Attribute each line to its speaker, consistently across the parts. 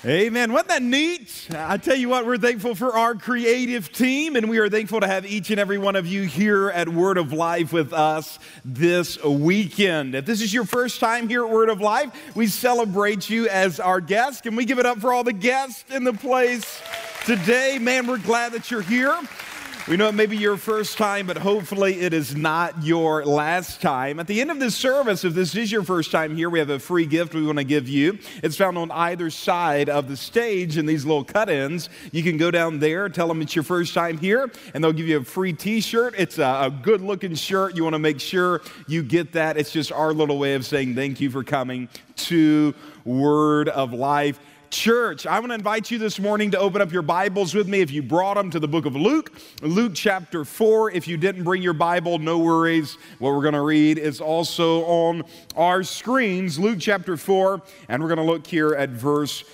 Speaker 1: Amen. Wasn't that neat? I tell you what, we're thankful for our creative team, and we are thankful to have each and every one of you here at Word of Life with us this weekend. If this is your first time here at Word of Life, we celebrate you as our guest. Can we give it up for all the guests in the place today? Man, we're glad that you're here. We know it may be your first time, but hopefully it is not your last time. At the end of this service, if this is your first time here, we have a free gift we want to give you. It's found on either side of the stage in these little cut-ins. You can go down there, tell them it's your first time here, and they'll give you a free t-shirt. It's a good-looking shirt. You want to make sure you get that. It's just our little way of saying thank you for coming to Word of Life Church. I want to invite you this morning to open up your Bibles with me if you brought them to the book of Luke, Luke chapter 4. If you didn't bring your Bible, no worries. What we're going to read is also on our screens, Luke chapter 4, and we're going to look here at verse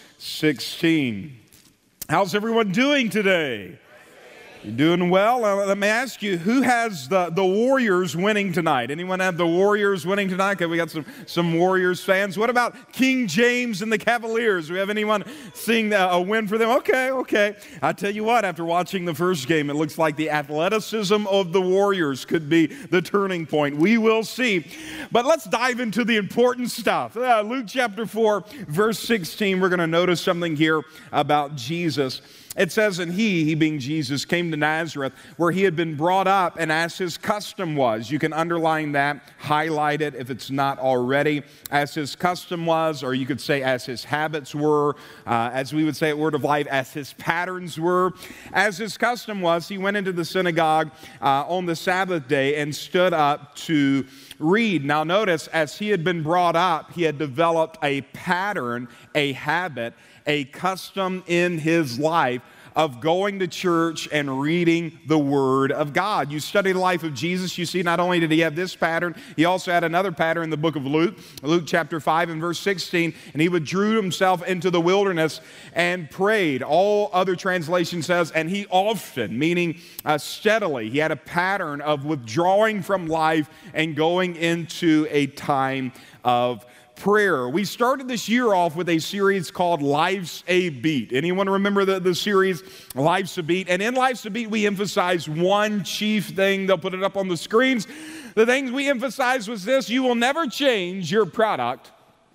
Speaker 1: 16. How's everyone doing today? You doing well? Let me ask you, who has the Warriors winning tonight? Anyone have the Warriors winning tonight? Okay, we got some Warriors fans. What about King James and the Cavaliers? Do we have anyone seeing a win for them? Okay. I tell you what, after watching the first game, it looks like the athleticism of the Warriors could be the turning point. We will see. But let's dive into the important stuff. Luke chapter 4, verse 16, we're going to notice something here about Jesus. It says, and he being Jesus, came to Nazareth, where he had been brought up, and as his custom was. You can underline that, highlight it if it's not already. As his custom was, or you could say as his habits were, as we would say at Word of Life, as his patterns were. As his custom was, he went into the synagogue on the Sabbath day and stood up to read. Now notice, as he had been brought up, he had developed a pattern, a habit, a custom in his life of going to church and reading the Word of God. You study the life of Jesus, you see not only did he have this pattern, he also had another pattern in the book of Luke, Luke chapter 5 and verse 16, and he withdrew himself into the wilderness and prayed. All other translation says, and he often, meaning steadily, he had a pattern of withdrawing from life and going into a time of prayer. We started this year off with a series called Life's a Beat. Anyone remember the series Life's a Beat? And in Life's a Beat, we emphasize one chief thing. They'll put it up on the screens. The things we emphasized was this: you will never change your product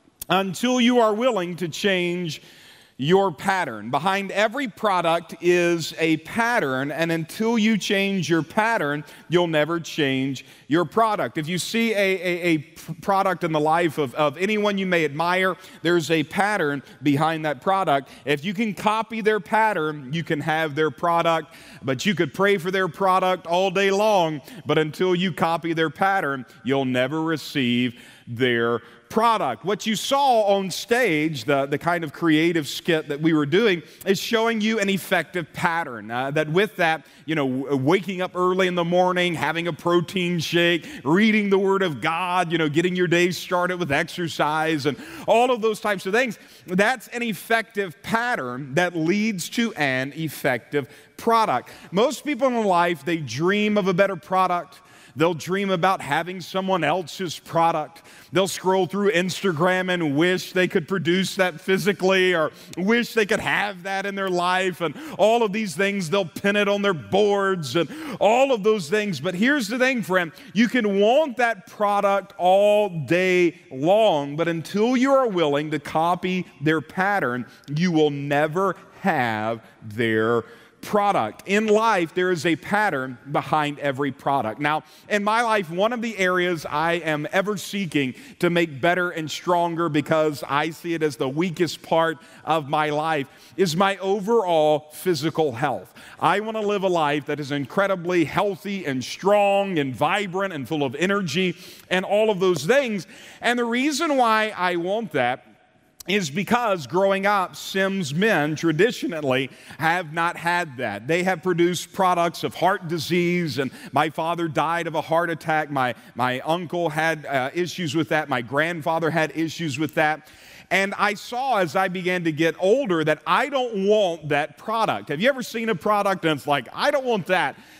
Speaker 1: until you are willing to change your pattern. Behind every product is a pattern, and until you change your pattern, you'll never change your product. If you see a product in the life of anyone you may admire, there's a pattern behind that product. If you can copy their pattern, you can have their product, but you could pray for their product all day long, but until you copy their pattern, you'll never receive their product. What you saw on stage, the kind of creative skit that we were doing, is showing you an effective pattern. That with that, waking up early in the morning, having a protein shake, reading the Word of God, getting your day started with exercise and all of those types of things, that's an effective pattern that leads to an effective product. Most people in life, they dream of a better product. They'll dream about having someone else's product. They'll scroll through Instagram and wish they could produce that physically, or wish they could have that in their life, and all of these things. They'll pin it on their boards and all of those things. But here's the thing, friend. You can want that product all day long, but until you are willing to copy their pattern, you will never have their product. In life, there is a pattern behind every product. Now, in my life, one of the areas I am ever seeking to make better and stronger, because I see it as the weakest part of my life, is my overall physical health. I want to live a life that is incredibly healthy and strong and vibrant and full of energy and all of those things. And the reason why I want that is because growing up, Sims men traditionally have not had that. They have produced products of heart disease, and my father died of a heart attack. My uncle had issues with that. My grandfather had issues with that. And I saw as I began to get older that I don't want that product. Have you ever seen a product and it's like, I don't want that?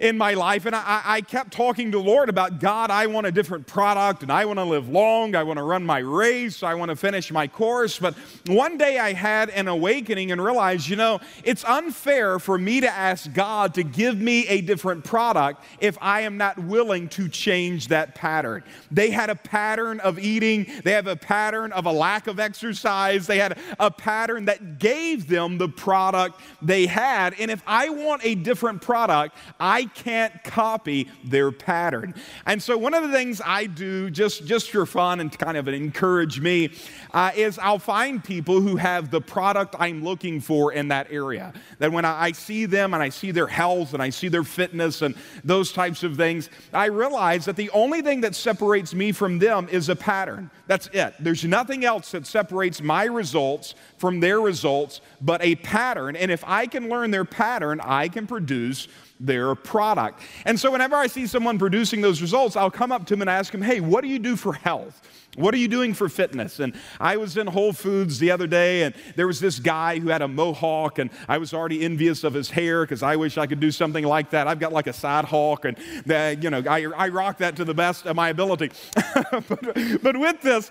Speaker 1: in my life, and I kept talking to the Lord about, God, I want a different product, and I want to live long, I want to run my race, I want to finish my course. But one day I had an awakening and realized, it's unfair for me to ask God to give me a different product if I am not willing to change that pattern. They had a pattern of eating, they have a pattern of a lack of exercise, they had a pattern that gave them the product they had, and if I want a different product, I can't copy their pattern. And so one of the things I do just for fun and to kind of encourage me is I'll find people who have the product I'm looking for in that area. That when I see them and I see their health and I see their fitness and those types of things, I realize that the only thing that separates me from them is a pattern. That's it. There's nothing else that separates my results from their results but a pattern. And if I can learn their pattern, I can produce their product. And so whenever I see someone producing those results, I'll come up to them and ask them, hey, what do you do for health? What are you doing for fitness? And I was in Whole Foods the other day, and there was this guy who had a mohawk, and I was already envious of his hair because I wish I could do something like that. I've got like a side hawk, and I rock that to the best of my ability. but with this,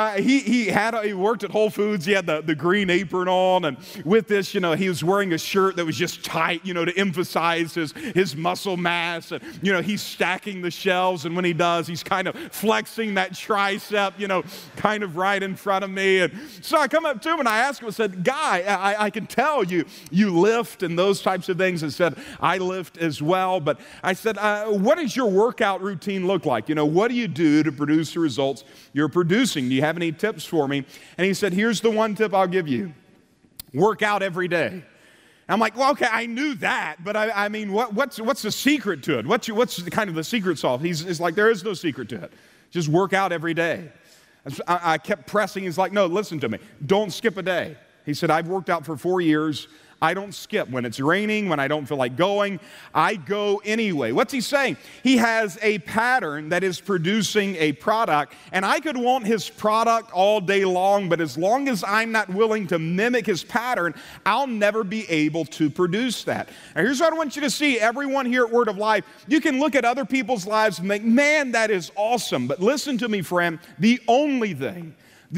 Speaker 1: he worked at Whole Foods. He had the green apron on, and with this, he was wearing a shirt that was just tight, to emphasize his muscle mass. And he's stacking the shelves, and when he does, he's kind of flexing that tricep, kind of right in front of me. And so I come up to him and I ask him, I said, Guy, I can tell you lift and those types of things. I said, I lift as well. But I said, what does your workout routine look like? What do you do to produce the results you're producing? Do you have any tips for me? And he said, here's the one tip I'll give you. Work out every day. I'm like, well, okay, I knew that, but I mean, what's the secret to it? What's kind of the secret sauce? He's like, there is no secret to it. Just work out every day. I kept pressing. He's like, no, listen to me. Don't skip a day. He said, I've worked out for 4 years. I don't skip. When it's raining, when I don't feel like going, I go anyway. What's he saying? He has a pattern that is producing a product, and I could want his product all day long, but as long as I'm not willing to mimic his pattern, I'll never be able to produce that. Now, here's what I want you to see. Everyone here at Word of Life, you can look at other people's lives and think, man, that is awesome. But listen to me, friend, the only thing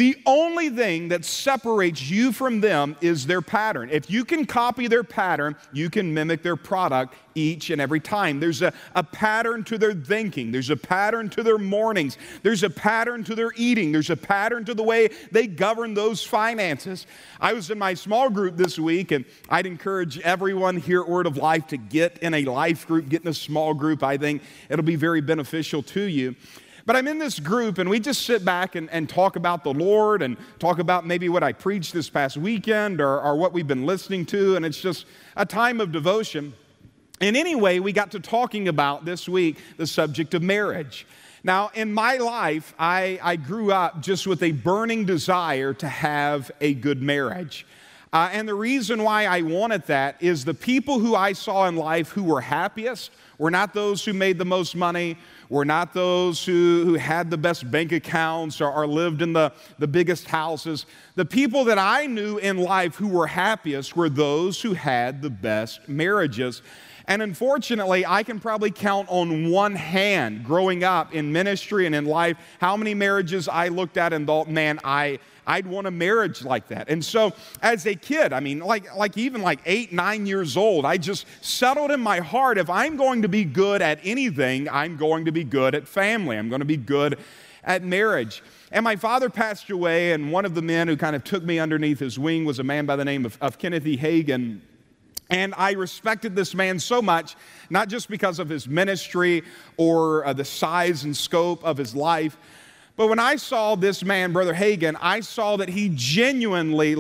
Speaker 1: that separates you from them is their pattern. If you can copy their pattern, you can mimic their product each and every time. There's a pattern to their thinking. There's a pattern to their mornings. There's a pattern to their eating. There's a pattern to the way they govern those finances. I was in my small group this week, and I'd encourage everyone here at Word of Life to get in a life group, get in a small group. I think it'll be very beneficial to you. But I'm in this group, and we just sit back and talk about the Lord and talk about maybe what I preached this past weekend or what we've been listening to, and it's just a time of devotion. And anyway, we got to talking about this week the subject of marriage. Now, in my life, I grew up just with a burning desire to have a good marriage. And the reason why I wanted that is the people who I saw in life who were happiest were not those who made the most money, were not those who had the best bank accounts or lived in the biggest houses. The people that I knew in life who were happiest were those who had the best marriages. And unfortunately, I can probably count on one hand growing up in ministry and in life how many marriages I looked at and thought, man, I'd want a marriage like that. And so as a kid, I mean, even 8, 9 years old, I just settled in my heart, if I'm going to be good at anything, I'm going to be good at family. I'm going to be good at marriage. And my father passed away, and one of the men who kind of took me underneath his wing was a man by the name of Kenneth E. Hagin. And I respected this man so much, not just because of his ministry or the size and scope of his life, but when I saw this man, Brother Hagin, I saw that he genuinely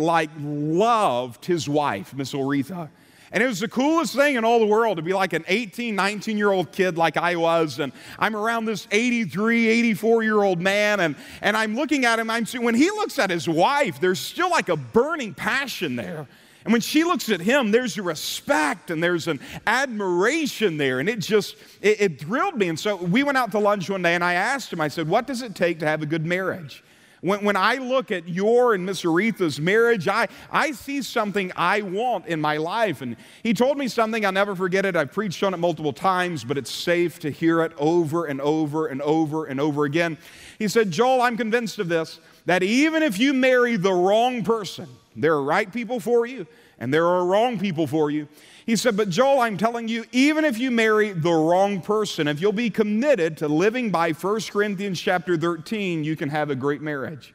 Speaker 1: loved his wife, Miss Oretha. And it was the coolest thing in all the world to be like an 18, 19-year-old kid like I was, and I'm around this 83, 84-year-old man, and I'm looking at him, when he looks at his wife, there's still like a burning passion there. And when she looks at him, there's a respect and there's an admiration there. And it thrilled me. And so we went out to lunch one day and I asked him, I said, what does it take to have a good marriage? When I look at your and Miss Aretha's marriage, I see something I want in my life. And he told me something, I'll never forget it. I've preached on it multiple times, but it's safe to hear it over and over and over and over again. He said, Joel, I'm convinced of this, that even if you marry the wrong person, there are right people for you and there are wrong people for you. He said, but Joel, I'm telling you, even if you marry the wrong person, if you'll be committed to living by 1 Corinthians chapter 13, you can have a great marriage.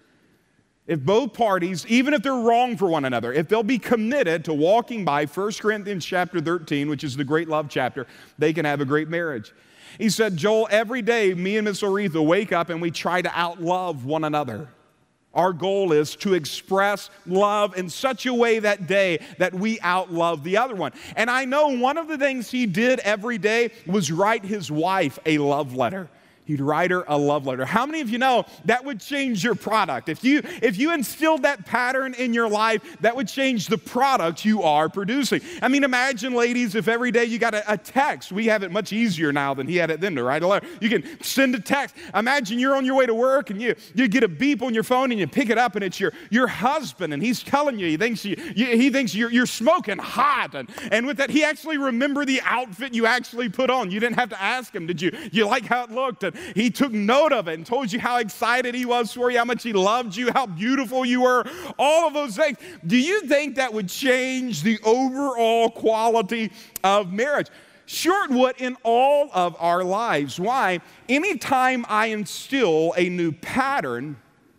Speaker 1: If both parties, even if they're wrong for one another, if they'll be committed to walking by 1 Corinthians chapter 13, which is the great love chapter, they can have a great marriage. He said, Joel, every day me and Miss Aretha wake up and we try to outlove one another. Our goal is to express love in such a way that day that we outlove the other one. And I know one of the things he did every day was write his wife a love letter. He'd write her a love letter. How many of you know that would change your product? If you instilled that pattern in your life, that would change the product you are producing. I mean, imagine, ladies, if every day you got a text. We have it much easier now than he had it then to write a letter. You can send a text. Imagine you're on your way to work and you get a beep on your phone and you pick it up and it's your husband and he's telling you, he thinks you're smoking hot. And with that, he actually remembered the outfit you actually put on. You didn't have to ask him, did you like how it looked? And he took note of it and told you how excited he was for you, how much he loved you, how beautiful you were, all of those things. Do you think that would change the overall quality of marriage? Sure it would in all of our lives. Why? Anytime I instill a new pattern,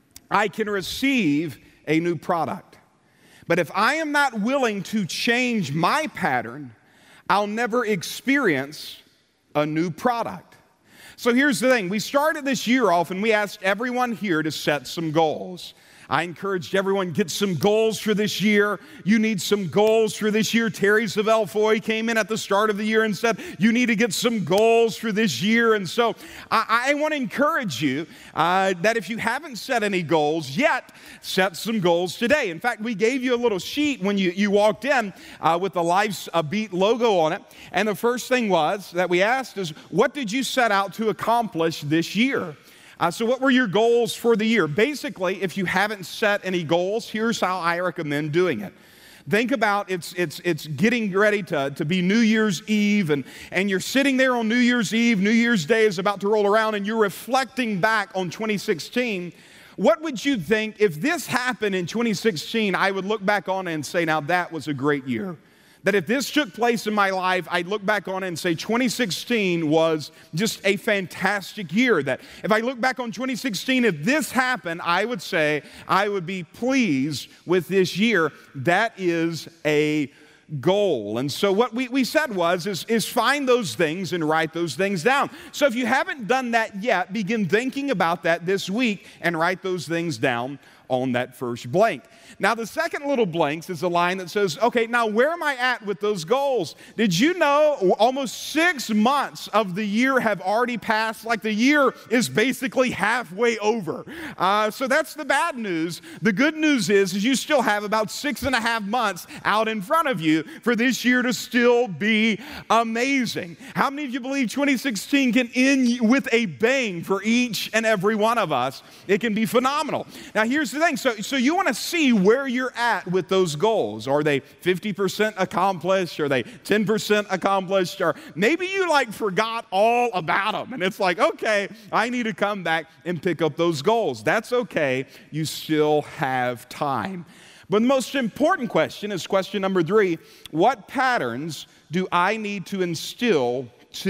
Speaker 1: I can receive a new product. But if I am not willing to change my pattern, I'll never experience a new product. So here's the thing. We started this year off and we asked everyone here to set some goals. I encouraged everyone, get some goals for this year. You need some goals for this year. Terry Zavelfoy came in at the start of the year and said, you need to get some goals for this year. And so I want to encourage you that if you haven't set any goals yet, set some goals today. In fact, we gave you a little sheet when you walked in with the Life's a Beat logo on it. And the first thing was that we asked is, what did you set out to accomplish this year? So what were your goals for the year? Basically, if you haven't set any goals, here's how I recommend doing it. Think about it's getting ready to be New Year's Eve, and you're sitting there on New Year's Eve, New Year's Day is about to roll around, and you're reflecting back on 2016. What would you think if this happened in 2016, I would look back on it and say, now that was a great year. That if this took place in my life, I'd look back on it and say 2016 was just a fantastic year. That if I look back on 2016, if this happened, I would say I would be pleased with this year. That is a goal. And so what we said is find those things and write those things down. So if you haven't done that yet, begin thinking about that this week and write those things down on that first blank. Now, the second little blanks is a line that says, okay, now where am I at with those goals? Did you know almost 6 months of the year have already passed? Like the year is basically halfway over. So that's the bad news. The good news is you still have about 6.5 months out in front of you for this year to still be amazing. How many of you believe 2016 can end with a bang for each and every one of us? It can be phenomenal. Now, here's the thing. So you want to see where you're at with those goals. Are they 50% accomplished? Are they 10% accomplished? Or maybe you forgot all about them. And it's like, okay, I need to come back and pick up those goals. That's okay. You still have time. But the most important question is question number 3. What patterns do I need to instill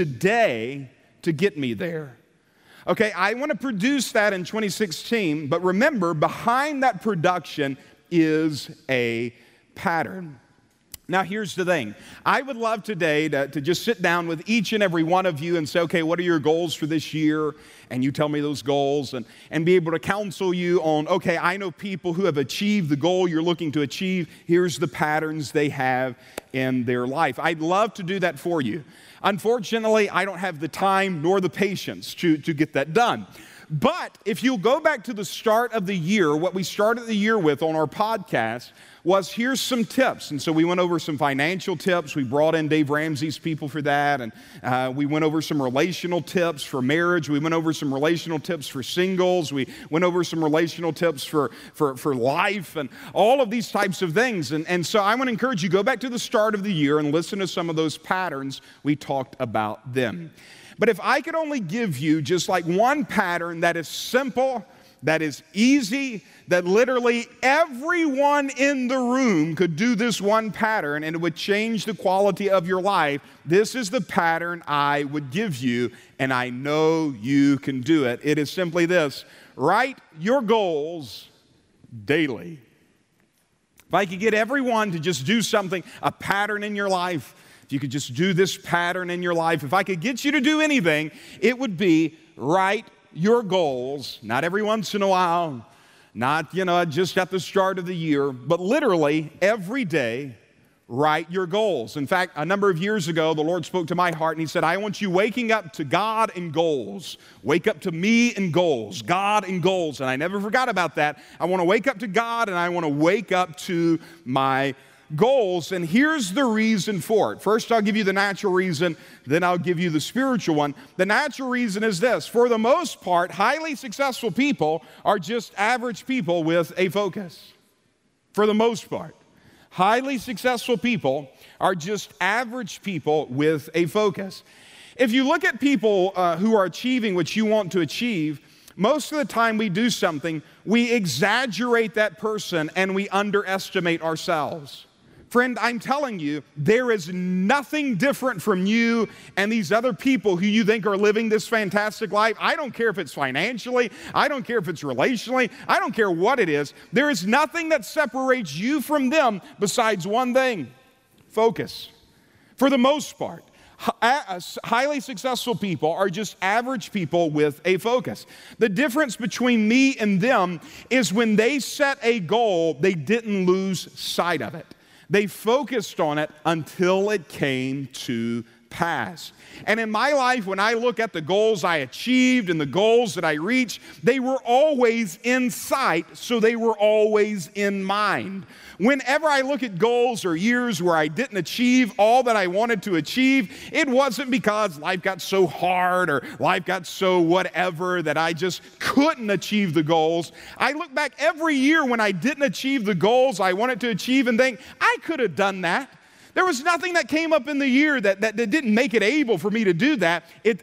Speaker 1: today to get me there? Okay, I want to produce that in 2016, but remember, behind that production is a pattern. Now, here's the thing. I would love today to just sit down with each and every one of you and say, okay, what are your goals for this year? And you tell me those goals and be able to counsel you on, okay, I know people who have achieved the goal you're looking to achieve. Here's the patterns they have in their life. I'd love to do that for you. Unfortunately, I don't have the time nor the patience to get that done. But if you'll go back to the start of the year, what we started the year with on our podcast was here's some tips. And so we went over some financial tips. We brought in Dave Ramsey's people for that. And we went over some relational tips for marriage. We went over some relational tips for singles. We went over some relational tips for life and all of these types of things. And so I want to encourage you, go back to the start of the year and listen to some of those patterns. We talked about them. But if I could only give you just like one pattern that is simple, that is easy, that literally everyone in the room could do this one pattern and it would change the quality of your life, this is the pattern I would give you, and I know you can do it. It is simply this: write your goals daily. If I could get everyone to just do something, a pattern in your life, if you could just do this pattern in your life, if I could get you to do anything, it would be write your goals, not every once in a while, not, just at the start of the year, but literally every day, write your goals. In fact, a number of years ago, the Lord spoke to my heart and He said, I want you waking up to God and goals. Wake up to me and goals, God and goals. And I never forgot about that. I want to wake up to God and I want to wake up to my goals, and here's the reason for it. First, I'll give you the natural reason, then I'll give you the spiritual one. The natural reason is this: for the most part, highly successful people are just average people with a focus. For the most part, highly successful people are just average people with a focus. If you look at people who are achieving what you want to achieve, most of the time we do something, we exaggerate that person and we underestimate ourselves. Friend, I'm telling you, there is nothing different from you and these other people who you think are living this fantastic life. I don't care if it's financially, I don't care if it's relationally, I don't care what it is. There is nothing that separates you from them besides one thing: focus. For the most part, highly successful people are just average people with a focus. The difference between me and them is when they set a goal, they didn't lose sight of it. They focused on it until it came to pass. And in my life, when I look at the goals I achieved and the goals that I reached, they were always in sight, so they were always in mind. Whenever I look at goals or years where I didn't achieve all that I wanted to achieve, it wasn't because life got so hard or life got so whatever that I just couldn't achieve the goals. I look back every year when I didn't achieve the goals I wanted to achieve and think, I could have done that. There was nothing that came up in the year that didn't make it able for me to do that.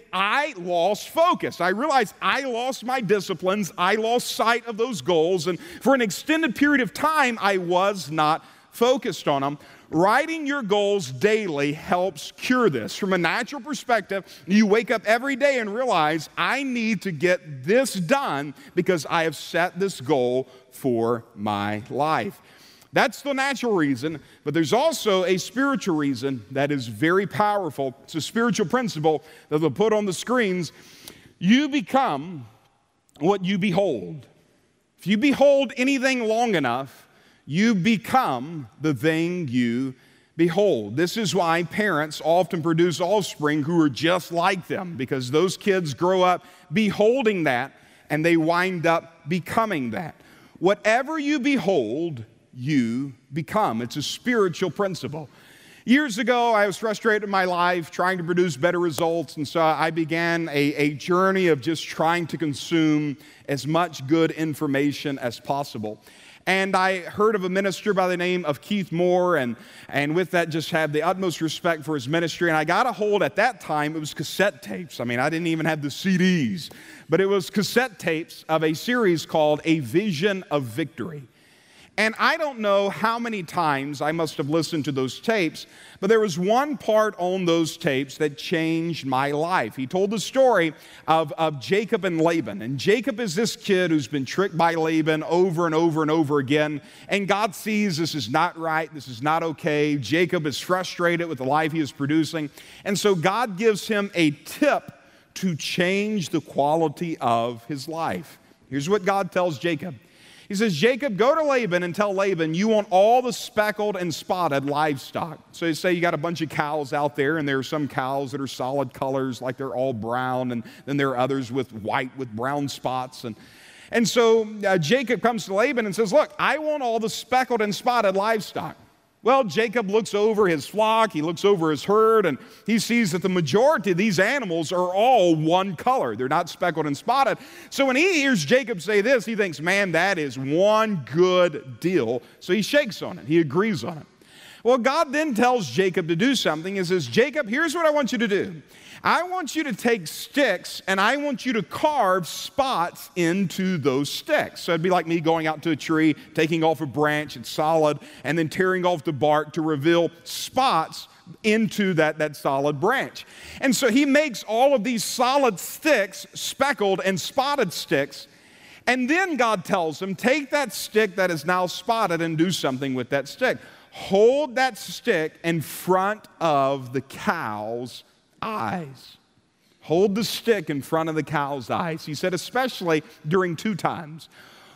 Speaker 1: I lost focus. I realized I lost my disciplines. I lost sight of those goals. And for an extended period of time, I was not focused on them. Writing your goals daily helps cure this. From a natural perspective, you wake up every day and realize, I need to get this done because I have set this goal for my life. That's the natural reason, but there's also a spiritual reason that is very powerful. It's a spiritual principle that they'll put on the screens. You become what you behold. If you behold anything long enough, you become the thing you behold. This is why parents often produce offspring who are just like them, because those kids grow up beholding that and they wind up becoming that. Whatever you behold, you become. It's a spiritual principle. Years ago, I was frustrated in my life trying to produce better results, and so I began a journey of just trying to consume as much good information as possible. And I heard of a minister by the name of Keith Moore, and with that just had the utmost respect for his ministry. And I got a hold at that time, it was cassette tapes. I mean, I didn't even have the CDs, but it was cassette tapes of a series called A Vision of Victory. And I don't know how many times I must have listened to those tapes, but there was one part on those tapes that changed my life. He told the story of Jacob and Laban. And Jacob is this kid who's been tricked by Laban over and over and over again. And God sees this is not right, this is not okay. Jacob is frustrated with the life he is producing. And so God gives him a tip to change the quality of his life. Here's what God tells Jacob. He says, Jacob, go to Laban and tell Laban you want all the speckled and spotted livestock. So you say you got a bunch of cows out there, and there are some cows that are solid colors, like they're all brown, and then there are others with white with brown spots. And so Jacob comes to Laban and says, look, I want all the speckled and spotted livestock. Well, Jacob looks over his flock, he looks over his herd, and he sees that the majority of these animals are all one color. They're not speckled and spotted. So when he hears Jacob say this, he thinks, man, that is one good deal. So he shakes on it. He agrees on it. Well, God then tells Jacob to do something. He says, Jacob, here's what I want you to do. I want you to take sticks and I want you to carve spots into those sticks. So it'd be like me going out to a tree, taking off a branch, it's solid, and then tearing off the bark to reveal spots into that solid branch. And so he makes all of these solid sticks, speckled and spotted sticks, and then God tells him, take that stick that is now spotted and do something with that stick. Hold that stick in front of the cow's eyes. Hold the stick in front of the cow's eyes. He said especially during two times.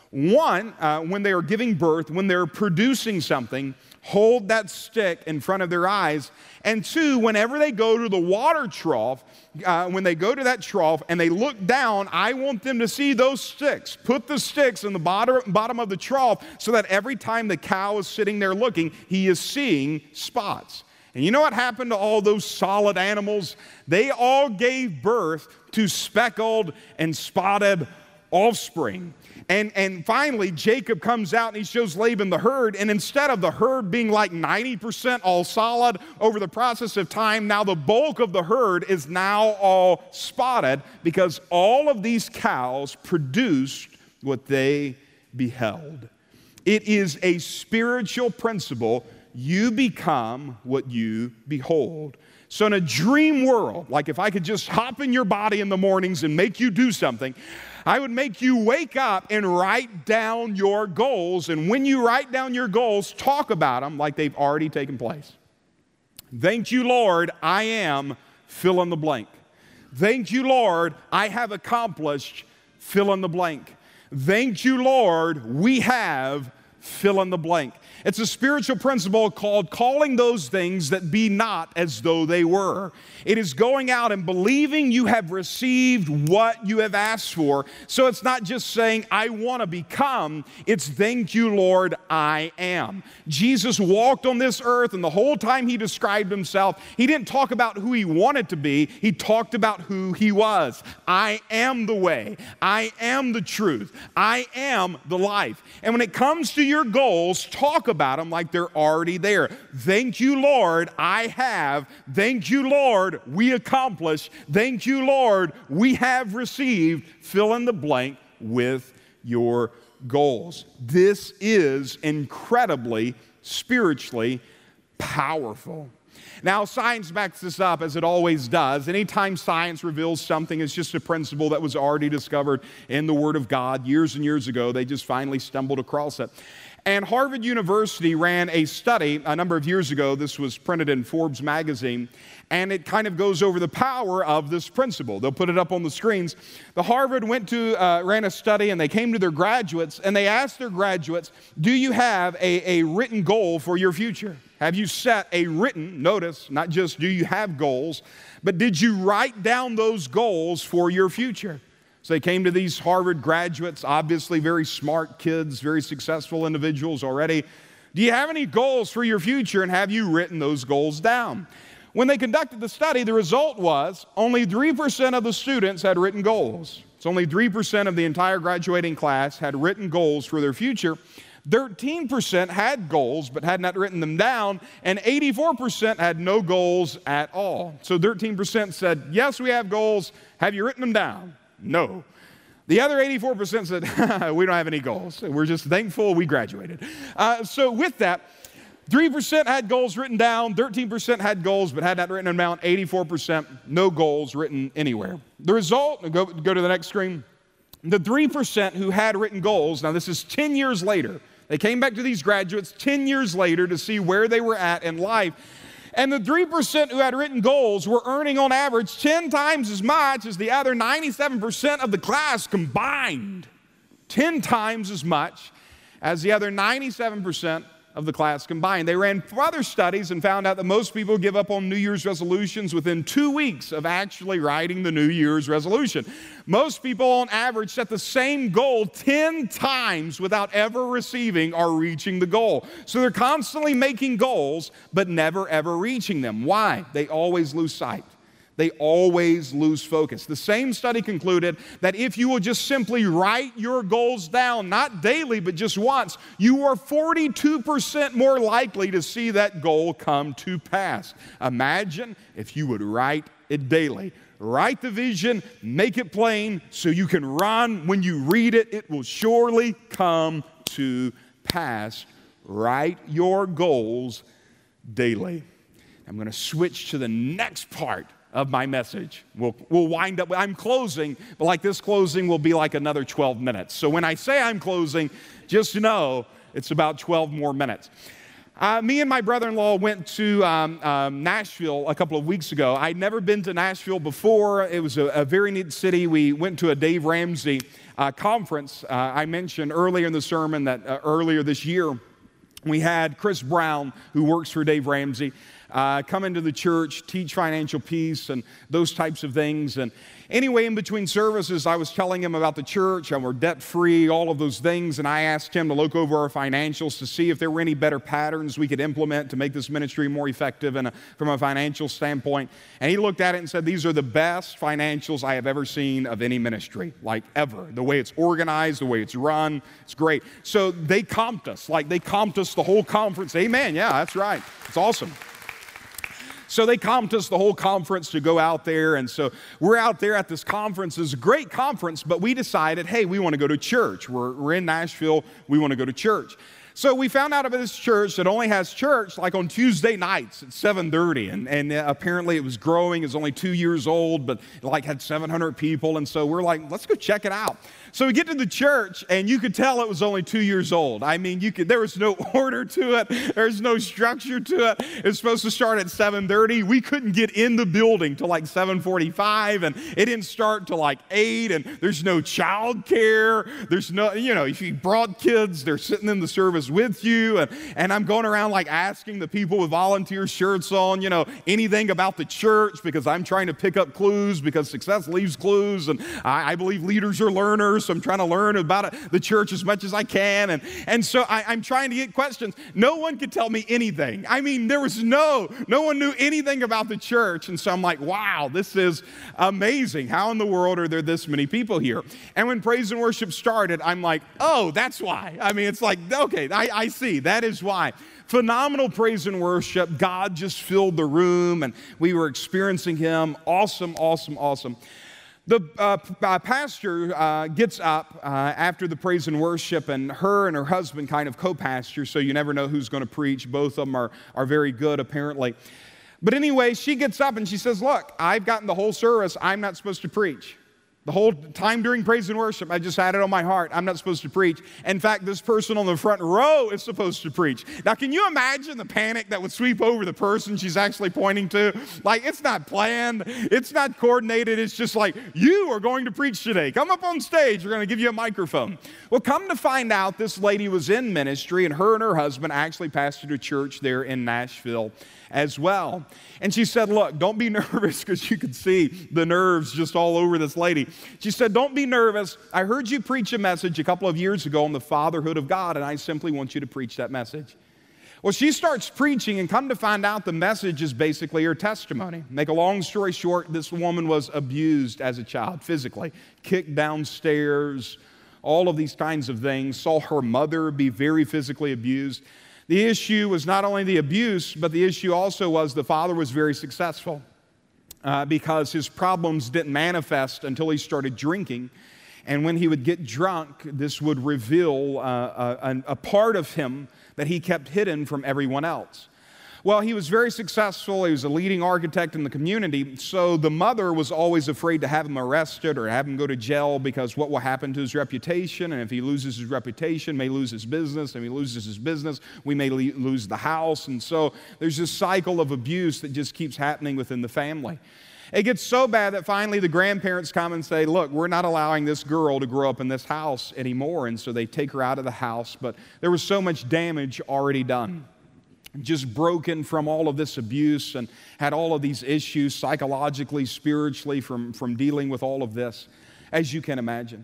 Speaker 1: One, when they are giving birth, when they're producing something, hold that stick in front of their eyes. And two, whenever they go to the water trough, when they go to that trough and they look down, I want them to see those sticks. Put the sticks in the bottom of the trough so that every time the cow is sitting there looking, he is seeing spots. And you know what happened to all those solid animals? They all gave birth to speckled and spotted offspring. And finally, Jacob comes out and he shows Laban the herd. And instead of the herd being like 90% all solid over the process of time, now the bulk of the herd is now all spotted because all of these cows produced what they beheld. It is a spiritual principle. You become what you behold. So in a dream world, like if I could just hop in your body in the mornings and make you do something, I would make you wake up and write down your goals. And when you write down your goals, talk about them like they've already taken place. Thank you, Lord, I am fill in the blank. Thank you, Lord, I have accomplished fill in the blank. Thank you, Lord, we have fill in the blank. It's a spiritual principle called calling those things that be not as though they were. It is going out and believing you have received what you have asked for. So it's not just saying, I want to become. It's thank you, Lord, I am. Jesus walked on this earth, and the whole time he described himself, he didn't talk about who he wanted to be. He talked about who he was. I am the way. I am the truth. I am the life. And when it comes to your goals, talk about them like they're already there. Thank you, Lord, I have. Thank you, Lord, we accomplished. Thank you, Lord, we have received. Fill in the blank with your goals. This is incredibly spiritually powerful. Now, science backs this up as it always does. Anytime science reveals something, it's just a principle that was already discovered in the Word of God years and years ago. They just finally stumbled across it. And Harvard University ran a study a number of years ago. This was printed in Forbes magazine, and it kind of goes over the power of this principle. They'll put it up on the screens. The Harvard ran a study, and they came to their graduates, and they asked their graduates, do you have a written goal for your future? Have you set a written, notice, not just do you have goals, but did you write down those goals for your future? So they came to these Harvard graduates, obviously very smart kids, very successful individuals already. Do you have any goals for your future, and have you written those goals down? When they conducted the study, the result was only 3% of the students had written goals. So only 3% of the entire graduating class had written goals for their future. 13% had goals but had not written them down, and 84% had no goals at all. So 13% said, yes, we have goals. Have you written them down? No. The other 84% said, we don't have any goals. We're just thankful we graduated. So with that, 3% had goals written down, 13% had goals but had not written them down, 84% no goals written anywhere. The result, go to the next screen, the 3% who had written goals, now this is 10 years later, they came back to these graduates 10 years later to see where they were at in life. And the 3% who had written goals were earning on average 10 times as much as the other 97% of the class combined. 10 times as much as the other 97% of the class combined. They ran further studies and found out that most people give up on New Year's resolutions within 2 weeks of actually writing the New Year's resolution. Most people on average set the same goal 10 times without ever receiving or reaching the goal. So they're constantly making goals, but never ever reaching them. Why? They always lose sight. They always lose focus. The same study concluded that if you will just simply write your goals down, not daily, but just once, you are 42% more likely to see that goal come to pass. Imagine if you would write it daily. Write the vision, make it plain, so you can run. When you read it, it will surely come to pass. Write your goals daily. I'm going to switch to the next part of my message. We'll wind up, I'm closing, but like this closing will be like another 12 minutes. So when I say I'm closing, just know it's about 12 more minutes. Me and my brother-in-law went to Nashville a couple of weeks ago. I'd never been to Nashville before. It was a very neat city. We went to a Dave Ramsey conference. I mentioned earlier in the sermon that earlier this year, we had Chris Brown, who works for Dave Ramsey, come into the church, teach financial peace and those types of things. And anyway, in between services, I was telling him about the church, and we're debt-free, all of those things, and I asked him to look over our financials to see if there were any better patterns we could implement to make this ministry more effective from a financial standpoint. And he looked at it and said, these are the best financials I have ever seen of any ministry, like ever. The way it's organized, the way it's run, it's great. So they comped us, the whole conference. Amen, yeah, that's right. It's awesome. So they comped us the whole conference to go out there, and so we're out there at this conference. It's a great conference, but we decided, hey, we want to go to church. We're in Nashville. We want to go to church. So we found out about this church that only has church like on Tuesday nights at 7:30, and apparently it was growing. It was only 2 years old, but it like had 700 people, and so we're like, let's go check it out. So we get to the church, and you could tell it was only 2 years old. I mean, there was no order to it. There's no structure to it. It was supposed to start at 7:30. We couldn't get in the building till like 7:45, and it didn't start till like 8, and there's no child care. There's no, if you brought kids, they're sitting in the service with you, and I'm going around like asking the people with volunteer shirts on, anything about the church, because I'm trying to pick up clues, because success leaves clues, and I believe leaders are learners, so I'm trying to learn about the church as much as I can, and so I'm trying to get questions. No one could tell me anything. I mean, there was no one knew anything about the church, and so I'm like, wow, this is amazing. How in the world are there this many people here? And when praise and worship started, I'm like, oh, that's why. I mean, it's like, okay, I see. That is why. Phenomenal praise and worship. God just filled the room, and we were experiencing Him. Awesome, awesome, awesome. The pastor gets up after the praise and worship, and her husband kind of co-pastor, so you never know who's going to preach. Both of them are very good, apparently. But anyway, she gets up and she says, look, I've gotten the whole service. I'm not supposed to preach. The whole time during praise and worship, I just had it on my heart. I'm not supposed to preach. In fact, this person on the front row is supposed to preach. Now, can you imagine the panic that would sweep over the person she's actually pointing to? Like, it's not planned. It's not coordinated. It's just like, you are going to preach today. Come up on stage. We're going to give you a microphone. Well, come to find out, this lady was in ministry, and her husband actually pastored a church there in Nashville as well. And she said, look, don't be nervous, because you could see the nerves just all over this lady. She said, don't be nervous. I heard you preach a message a couple of years ago on the fatherhood of God, and I simply want you to preach that message. Well, she starts preaching, and come to find out, the message is basically her testimony. Make a long story short, this woman was abused as a child, physically, kicked downstairs, all of these kinds of things, saw her mother be very physically abused. The issue was not only the abuse, but the issue also was the father was very successful because his problems didn't manifest until he started drinking. And when he would get drunk, this would reveal a part of him that he kept hidden from everyone else. Well, he was very successful. He was a leading architect in the community, so the mother was always afraid to have him arrested or have him go to jail, because what will happen to his reputation, and if he loses his reputation, may lose his business, and if he loses his business, we may lose the house, and so there's this cycle of abuse that just keeps happening within the family. It gets so bad that finally the grandparents come and say, look, we're not allowing this girl to grow up in this house anymore. And so they take her out of the house. But there was so much damage already done, just broken from all of this abuse, and had all of these issues psychologically, spiritually from dealing with all of this, as you can imagine.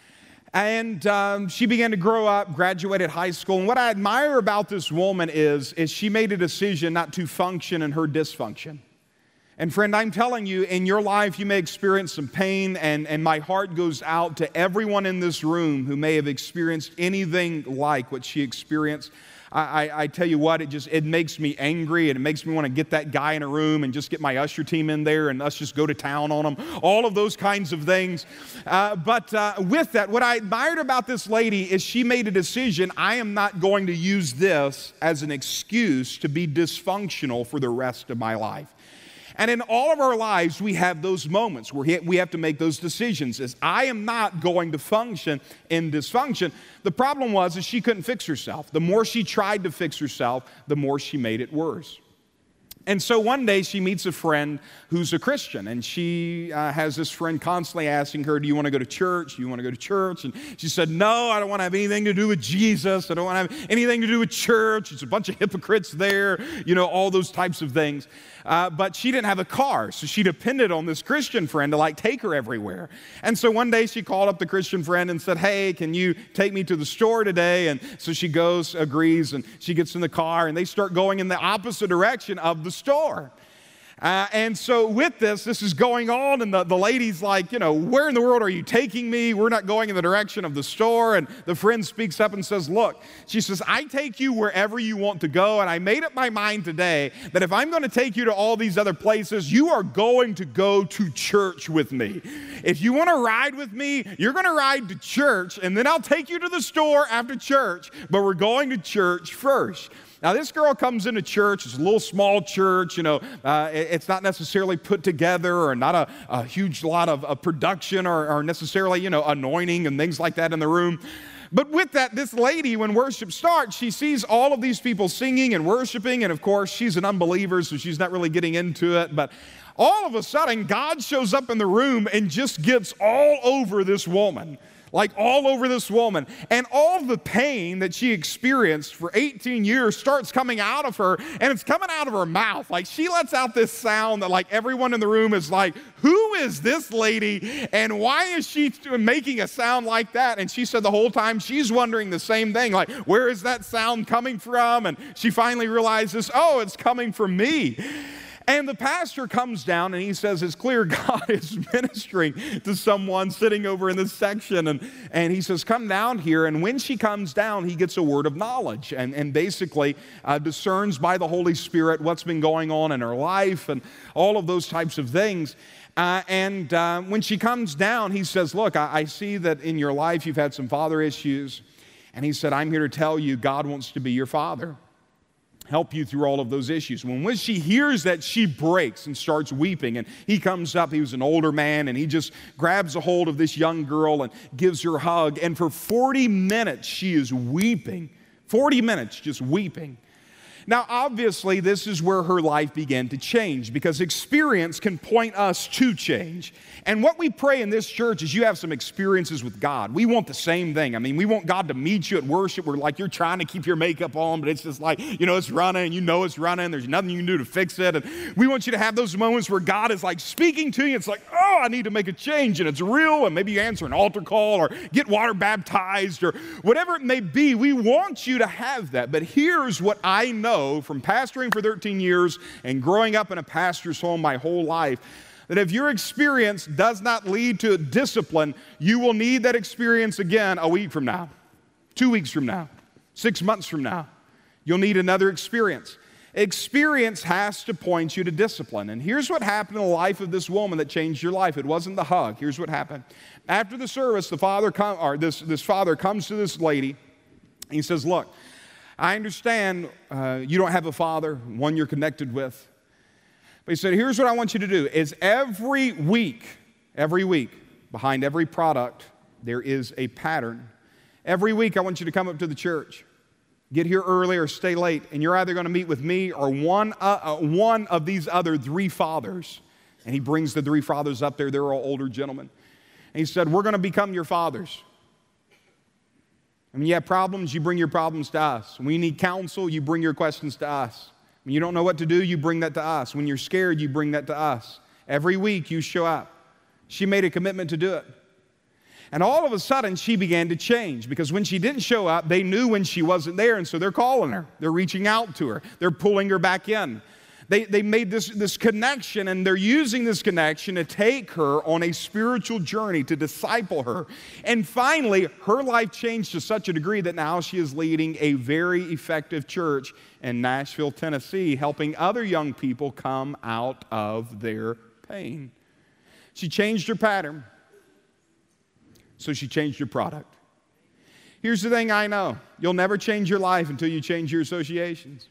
Speaker 1: And she began to grow up, graduated high school. And what I admire about this woman is she made a decision not to function in her dysfunction. And friend, I'm telling you, in your life you may experience some pain, and my heart goes out to everyone in this room who may have experienced anything like what she experienced. I tell you what, it makes me angry, and it makes me want to get that guy in a room and just get my usher team in there and us just go to town on him, all of those kinds of things. But with that, what I admired about this lady is she made a decision: I am not going to use this as an excuse to be dysfunctional for the rest of my life. And in all of our lives, we have those moments where we have to make those decisions. As I am not going to function in dysfunction. The problem was she couldn't fix herself. The more she tried to fix herself, the more she made it worse. And so one day she meets a friend who's a Christian, and she has this friend constantly asking her, do you want to go to church? Do you want to go to church? And she said, no, I don't want to have anything to do with Jesus. I don't want to have anything to do with church. It's a bunch of hypocrites there, all those types of things. But she didn't have a car, so she depended on this Christian friend to take her everywhere. And so one day she called up the Christian friend and said, hey, can you take me to the store today? And so she goes, agrees, and she gets in the car, and they start going in the opposite direction of the store. And so with this is going on, and the lady's like, where in the world are you taking me? We're not going in the direction of the store. And the friend speaks up and says, look, she says, I take you wherever you want to go, and I made up my mind today that if I'm going to take you to all these other places, you are going to go to church with me. If you want to ride with me, you're going to ride to church, and then I'll take you to the store after church, but we're going to church first. Now, this girl comes into church. It's a little small church, it's not necessarily put together, or not a huge lot of production or necessarily, anointing and things like that in the room. But with that, this lady, when worship starts, she sees all of these people singing and worshiping, and of course, she's an unbeliever, so she's not really getting into it. But all of a sudden, God shows up in the room and just gets all over this woman. All over this woman. And all the pain that she experienced for 18 years starts coming out of her, and it's coming out of her mouth. She lets out this sound that everyone in the room is like, who is this lady, and why is she making a sound like that? And she said the whole time she's wondering the same thing, where is that sound coming from? And she finally realizes, oh, it's coming from me. And the pastor comes down and he says, it's clear God is ministering to someone sitting over in this section. And he says, come down here. And when she comes down, he gets a word of knowledge and basically discerns by the Holy Spirit what's been going on in her life and all of those types of things. When she comes down, he says, look, I see that in your life you've had some father issues. And he said, I'm here to tell you God wants to be your father. Help you through all of those issues. When she hears that, she breaks and starts weeping. And he comes up, he was an older man, and he just grabs a hold of this young girl and gives her a hug. And for 40 minutes, she is weeping. 40 minutes just weeping. Now, obviously, this is where her life began to change, because experience can point us to change. And what we pray in this church is you have some experiences with God. We want the same thing. We want God to meet you at worship where you're trying to keep your makeup on, but it's just it's running, it's running, there's nothing you can do to fix it. And we want you to have those moments where God is speaking to you. It's oh, I need to make a change, and it's real, and maybe you answer an altar call or get water baptized or whatever it may be. We want you to have that. But here's what I know from pastoring for 13 years and growing up in a pastor's home my whole life, that if your experience does not lead to discipline, you will need that experience again a week from now, 2 weeks from now, 6 months from now. You'll need another experience. Experience has to point you to discipline. And here's what happened in the life of this woman that changed your life. It wasn't the hug. Here's what happened. After the service, this father comes to this lady, and he says, look, I understand you don't have a father, one you're connected with. But he said, here's what I want you to do, is every week, behind every product, there is a pattern. Every week, I want you to come up to the church. Get here early or stay late, and you're either going to meet with me or one of these other 3 fathers. And he brings the three fathers up there. They're all older gentlemen. And he said, we're going to become your fathers. When you have problems, you bring your problems to us. When you need counsel, you bring your questions to us. When you don't know what to do, you bring that to us. When you're scared, you bring that to us. Every week, you show up. She made a commitment to do it. And all of a sudden, she began to change, because when she didn't show up, they knew when she wasn't there, and so they're calling her. They're reaching out to her. They're pulling her back in. They made this connection, and they're using this connection to take her on a spiritual journey, to disciple her. And finally, her life changed to such a degree that now she is leading a very effective church in Nashville, Tennessee, helping other young people come out of their pain. She changed her pattern, so she changed her product. Here's the thing I know. You'll never change your life until you change your associations.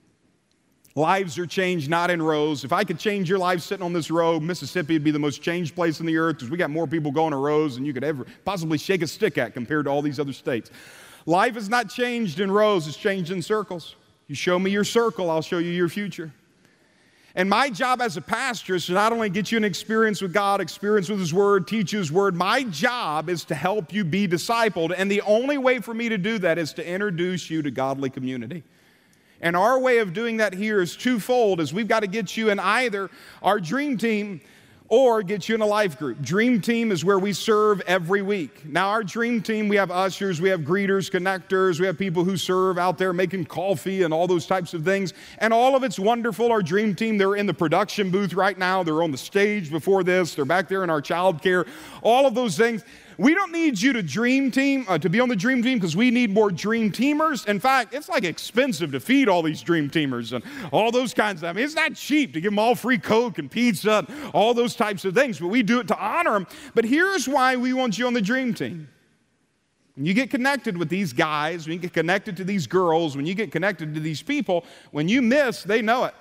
Speaker 1: Lives are changed not in rows. If I could change your life sitting on this row, Mississippi would be the most changed place on the earth, because we got more people going to rows than you could ever possibly shake a stick at compared to all these other states. Life is not changed in rows, it's changed in circles. You show me your circle, I'll show you your future. And my job as a pastor is to not only get you an experience with God, experience with His Word, teach you His Word. My job is to help you be discipled. And the only way for me to do that is to introduce you to godly community. And our way of doing that here is twofold, is we've got to get you in either our dream team or get you in a life group. Dream team is where we serve every week. Now, our dream team, we have ushers, we have greeters, connectors, we have people who serve out there making coffee and all those types of things. And all of it's wonderful. Our dream team, they're in the production booth right now. They're on the stage before this. They're back there in our child care. All of those things. We don't need you to dream team, to be on the dream team, because we need more dream teamers. In fact, it's like expensive to feed all these dream teamers and all those kinds of, it's not cheap to give them all free Coke and pizza and all those types of things, but we do it to honor them. But here's why we want you on the dream team. When you get connected with these guys, when you get connected to these girls, when you get connected to these people, when you miss, they know it.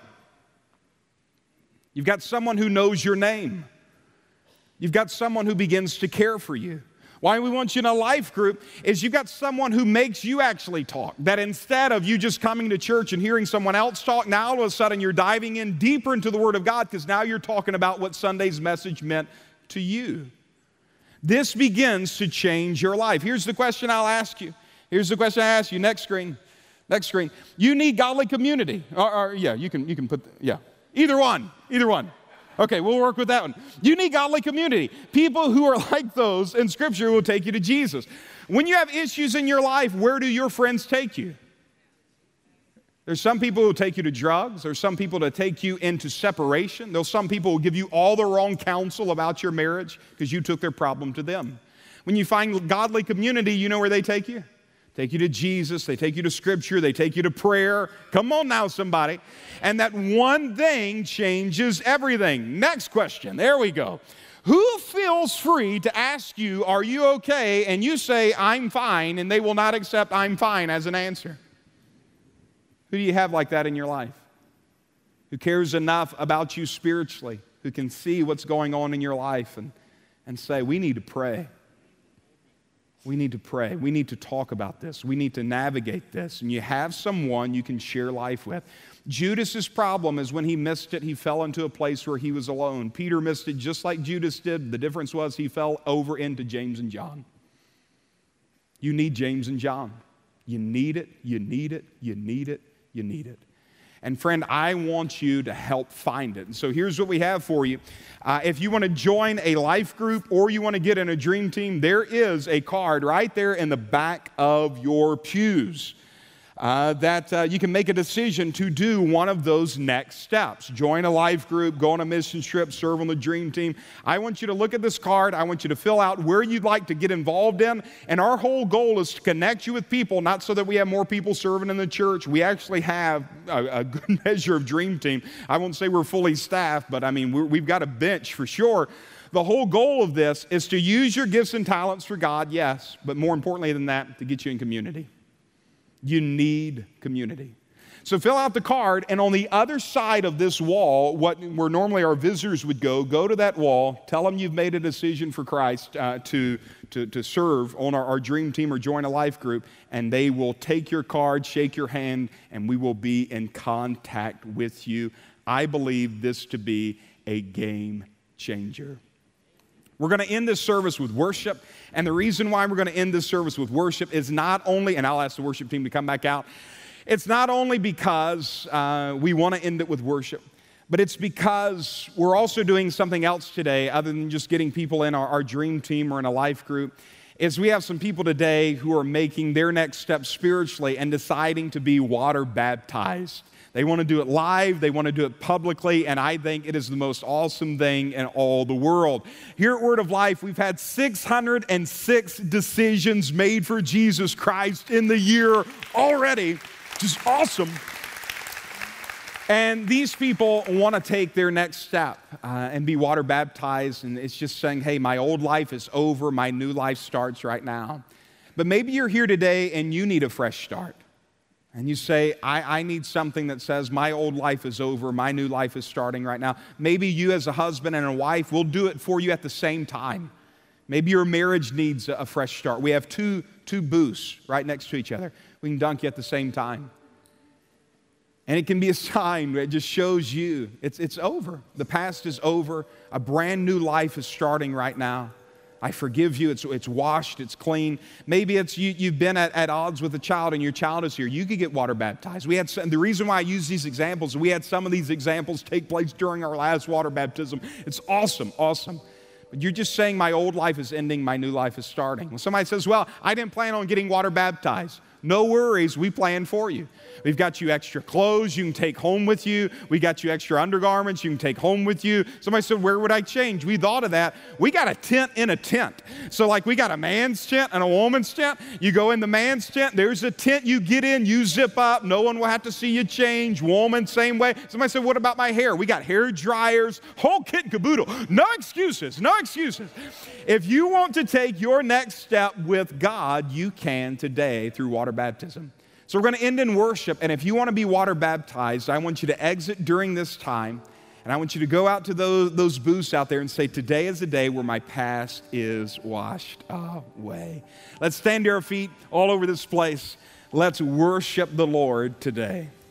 Speaker 1: You've got someone who knows your name. You've got someone who begins to care for you. Why we want you in a life group is you've got someone who makes you actually talk. That instead of you just coming to church and hearing someone else talk, now all of a sudden you're diving in deeper into the Word of God, because now you're talking about what Sunday's message meant to you. This begins to change your life. Here's the question I'll ask you. Here's the question I ask you. Next screen. Next screen. You need godly community. You can put, Either one. Okay, we'll work with that one. You need godly community. People who are like those in Scripture will take you to Jesus. When you have issues in your life, where do your friends take you? There's some people who will take you to drugs. There's some people that take you into separation. There's some people who will give you all the wrong counsel about your marriage because you took their problem to them. When you find godly community, you know where they take you? Take you to Jesus, they take you to Scripture, they take you to prayer. Come on now, somebody. And that one thing changes everything. Next question, there we go. Who feels free to ask you, are you okay? And you say, I'm fine, and they will not accept I'm fine as an answer. Who do you have like that in your life? Who cares enough about you spiritually, who can see what's going on in your life and say, we need to pray. We need to pray. We need to talk about this. We need to navigate this. And you have someone you can share life with. Judas's problem is when he missed it, he fell into a place where he was alone. Peter missed it just like Judas did. The difference was he fell over into James and John. You need James and John. You need it. You need it. You need it. You need it. And friend, I want you to help find it. And so here's what we have for you. If you want to join a life group or you want to get in a dream team, there is a card right there in the back of your pews that you can make a decision to do one of those next steps. Join a life group, go on a mission trip, serve on the dream team. I want you to look at this card. I want you to fill out where you'd like to get involved in. And our whole goal is to connect you with people, not so that we have more people serving in the church. We actually have a good measure of dream team. I won't say we're fully staffed, but I mean, we've got a bench for sure. The whole goal of this is to use your gifts and talents for God, yes, but more importantly than that, to get you in community. You need community. So fill out the card, and on the other side of this wall, where normally our visitors would go to that wall, tell them you've made a decision for Christ to serve on our dream team or join a life group, and they will take your card, shake your hand, and we will be in contact with you. I believe this to be a game changer. We're going to end this service with worship, and the reason why we're going to end this service with worship is not only, and I'll ask the worship team to come back out, it's not only because we want to end it with worship, but it's because we're also doing something else today other than just getting people in our dream team or in a life group, is we have some people today who are making their next step spiritually and deciding to be water baptized. They want to do it live, they want to do it publicly, and I think it is the most awesome thing in all the world. Here at Word of Life, we've had 606 decisions made for Jesus Christ in the year already, which is awesome. And these people want to take their next step and be water baptized, and it's just saying, hey, my old life is over, my new life starts right now. But maybe you're here today and you need a fresh start. And you say, I need something that says my old life is over, my new life is starting right now. Maybe you as a husband and a wife will do it for you at the same time. Maybe your marriage needs a fresh start. We have two booths right next to each other. We can dunk you at the same time. And it can be a sign that just shows you it's over. The past is over. A brand new life is starting right now. I forgive you. It's washed. It's clean. Maybe it's you've been at odds with a child and your child is here. You could get water baptized. The reason why I use these examples, we had some of these examples take place during our last water baptism. It's awesome, awesome. But you're just saying my old life is ending, my new life is starting. When somebody says, well, I didn't plan on getting water baptized. No worries, we plan for you. We've got you extra clothes you can take home with you. We got you extra undergarments you can take home with you. Somebody said, where would I change? We thought of that. We got a tent in a tent. So like we got a man's tent and a woman's tent. You go in the man's tent, there's a tent you get in, you zip up, no one will have to see you change. Woman, same way. Somebody said, what about my hair? We got hair dryers, whole kit and caboodle. No excuses, no excuses. If you want to take your next step with God, you can today through water baptism. So we're going to end in worship, and if you want to be water baptized, I want you to exit during this time, and I want you to go out to those booths out there and say, today is the day where my past is washed away. Let's stand to our feet all over this place. Let's worship the Lord today.